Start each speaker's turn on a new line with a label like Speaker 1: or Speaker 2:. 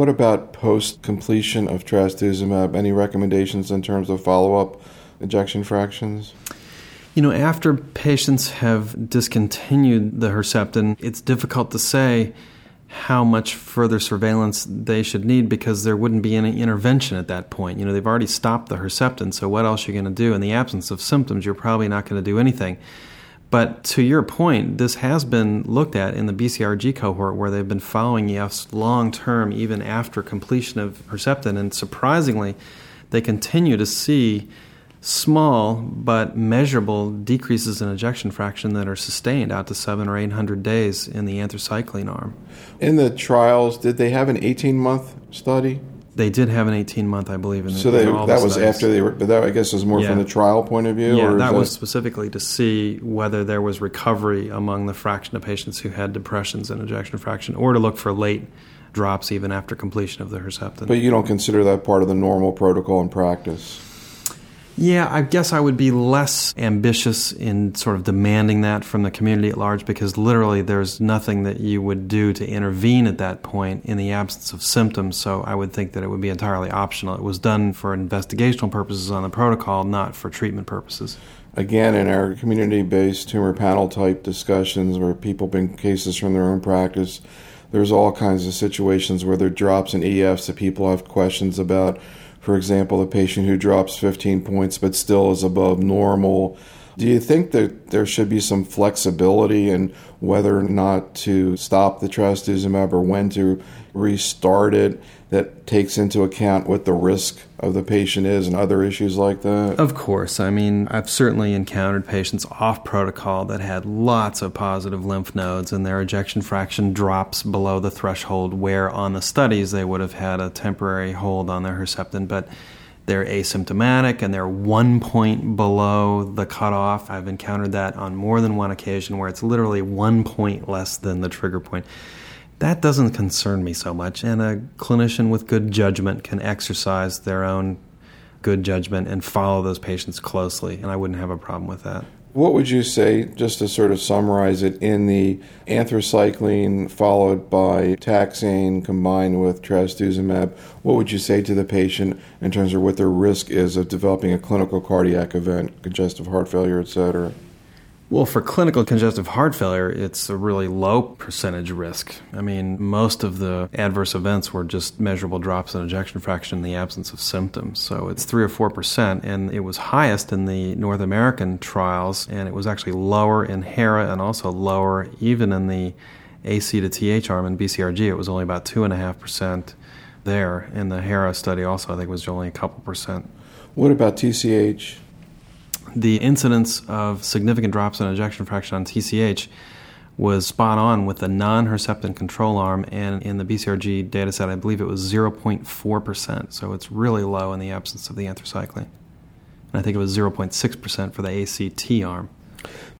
Speaker 1: What about post-completion of trastuzumab? Any recommendations in terms of follow-up ejection fractions?
Speaker 2: After patients have discontinued the Herceptin, it's difficult to say how much further surveillance they should need because there wouldn't be any intervention at that point. They've already stopped the Herceptin, so what else are you going to do? In the absence of symptoms, you're probably not going to do anything. But to your point, this has been looked at in the BCRG cohort where they've been following EFs long-term even after completion of Herceptin, and surprisingly, they continue to see small but measurable decreases in ejection fraction that are sustained out to 700 or 800 days in the anthracycline arm.
Speaker 1: In the trials, did they have an 18-month study?
Speaker 2: They did have an 18-month, I believe,
Speaker 1: So that was after they were, but that I guess was more from the trial point of view?
Speaker 2: Yeah,
Speaker 1: or
Speaker 2: that was specifically to see whether there was recovery among the fraction of patients who had depressions in ejection fraction, or to look for late drops even after completion of the Herceptin.
Speaker 1: But you don't consider that part of the normal protocol and practice?
Speaker 2: Yeah, I guess I would be less ambitious in sort of demanding that from the community at large because literally there's nothing that you would do to intervene at that point in the absence of symptoms, so I would think that it would be entirely optional. It was done for investigational purposes on the protocol, not for treatment purposes.
Speaker 1: Again, in our community-based tumor panel type discussions where people bring cases from their own practice, there's all kinds of situations where there are drops in EFs that people have questions about. For example, the patient who drops 15 points but still is above normal. Do you think that there should be some flexibility in whether or not to stop the trastuzumab or when to restart it that takes into account what the risk of the patient is and other issues like that?
Speaker 2: Of course. I've certainly encountered patients off protocol that had lots of positive lymph nodes and their ejection fraction drops below the threshold where on the studies they would have had a temporary hold on their Herceptin, but they're asymptomatic and they're 1 point below the cutoff. I've encountered that on more than one occasion where it's literally 1 point less than the trigger point. That doesn't concern me so much, and a clinician with good judgment can exercise their own good judgment and follow those patients closely, and I wouldn't have a problem with that.
Speaker 1: What would you say, just to sort of summarize it, in the anthracycline followed by taxane combined with trastuzumab, what would you say to the patient in terms of what their risk is of developing a clinical cardiac event, congestive heart failure, etc.?
Speaker 2: Well, for clinical congestive heart failure, it's a really low percentage risk. Most of the adverse events were just measurable drops in ejection fraction in the absence of symptoms. So it's 3 or 4%, and it was highest in the North American trials, and it was actually lower in HERA and also lower even in the AC to TH arm in BCRG. It was only about 2.5% there. In the HERA study also, I think it was only a couple percent.
Speaker 1: What about TCH?
Speaker 2: The incidence of significant drops in ejection fraction on TCH was spot on with the non-Herceptin control arm, and in the BCRG data set, I believe it was 0.4%, so it's really low in the absence of the anthracycline. And I think it was 0.6% for the ACT arm.